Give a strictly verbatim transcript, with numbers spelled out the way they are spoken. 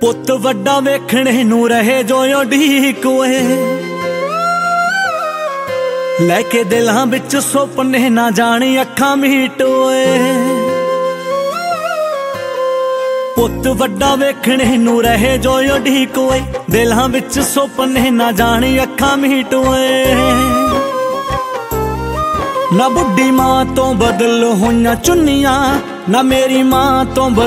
पुत वड्डा वेखणे नूं रहे जो उडीक ओए, लैके दिलां विच सुपने ना जानी अखां मीट ओए। पुत वड्डा वेखणे नूं रहे जो उडीक ओए, दिलां विच सुपने ना जानी अखां मीट ओए। ना बुढ़ी मां तो बदल होइयां चुन्नियां, ना मेरी मां तो